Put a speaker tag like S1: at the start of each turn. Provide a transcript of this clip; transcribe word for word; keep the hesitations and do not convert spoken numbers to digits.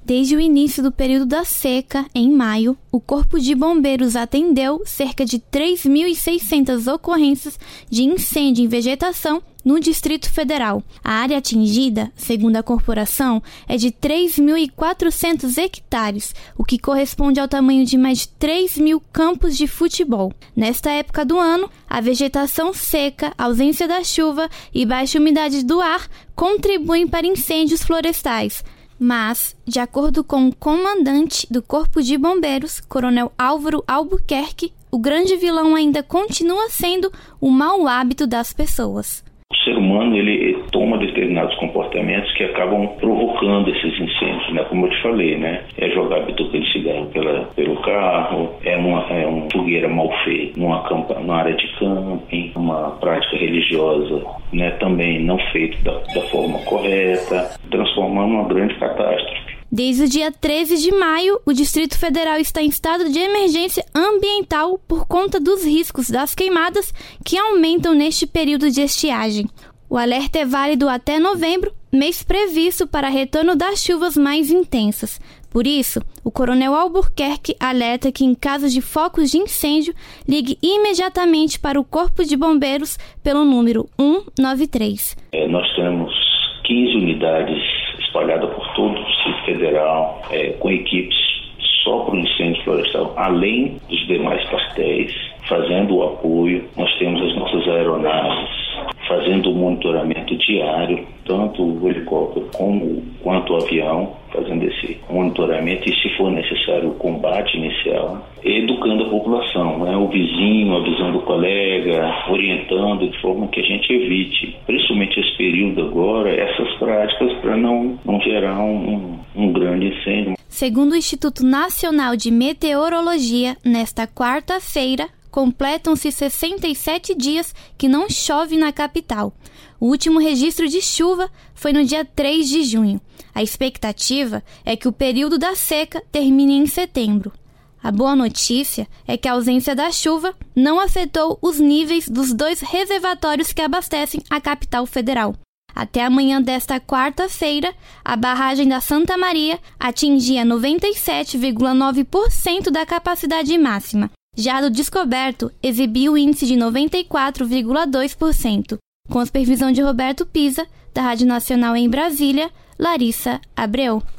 S1: Desde o início do período da seca, em maio, o Corpo de Bombeiros atendeu cerca de três mil e seiscentas ocorrências de incêndio em vegetação no Distrito Federal. A área atingida, segundo a corporação, é de três mil e quatrocentos hectares, o que corresponde ao tamanho de mais de três mil campos de futebol. Nesta época do ano, a vegetação seca, ausência da chuva e baixa umidade do ar contribuem para incêndios florestais. Mas, de acordo com o comandante do Corpo de Bombeiros, Coronel Álvaro Albuquerque, o grande vilão ainda continua sendo o mau hábito das pessoas.
S2: O ser humano ele toma determinados comportamentos que acabam provocando esses incêndios, né? Como eu te falei, né? É jogar bituca de cigarro pela, pelo carro, é uma, é uma fogueira mal feita numa, campa, numa área de camping, uma prática religiosa, né? Também não feita da, da forma correta, transformando uma grande catástrofe.
S1: Desde o dia treze de maio, o Distrito Federal está em estado de emergência ambiental por conta dos riscos das queimadas que aumentam neste período de estiagem. O alerta é válido até novembro, mês previsto para retorno das chuvas mais intensas. Por isso, o Coronel Albuquerque alerta que, em caso de focos de incêndio, ligue imediatamente para o Corpo de Bombeiros pelo número um nove três.
S2: É, nós temos quinze unidades espalhada por todo o Distrito Federal, é, com equipes só para o incêndio florestal, além dos demais quartéis, fazendo o apoio. Nós temos as nossas aeronaves fazendo o monitoramento diário, tanto o helicóptero como, quanto o avião, fazendo esse monitoramento e, se for necessário, o combate inicial, educando a população, né? O vizinho, avisando o colega, orientando de forma que a gente evite, principalmente esse período agora, essas práticas para não, não gerar um, um grande incêndio.
S1: Segundo o Instituto Nacional de Meteorologia, nesta quarta-feira, completam-se sessenta e sete dias que não chove na capital. O último registro de chuva foi no dia três de junho. A expectativa é que o período da seca termine em setembro. A boa notícia é que a ausência da chuva não afetou os níveis dos dois reservatórios que abastecem a capital federal. Até amanhã desta quarta-feira, a barragem da Santa Maria atingia noventa e sete vírgula nove por cento da capacidade máxima. Já do Descoberto, exibiu o índice de noventa e quatro vírgula dois por cento. Com a supervisão de Roberto Pisa, da Rádio Nacional em Brasília, Larissa Abreu.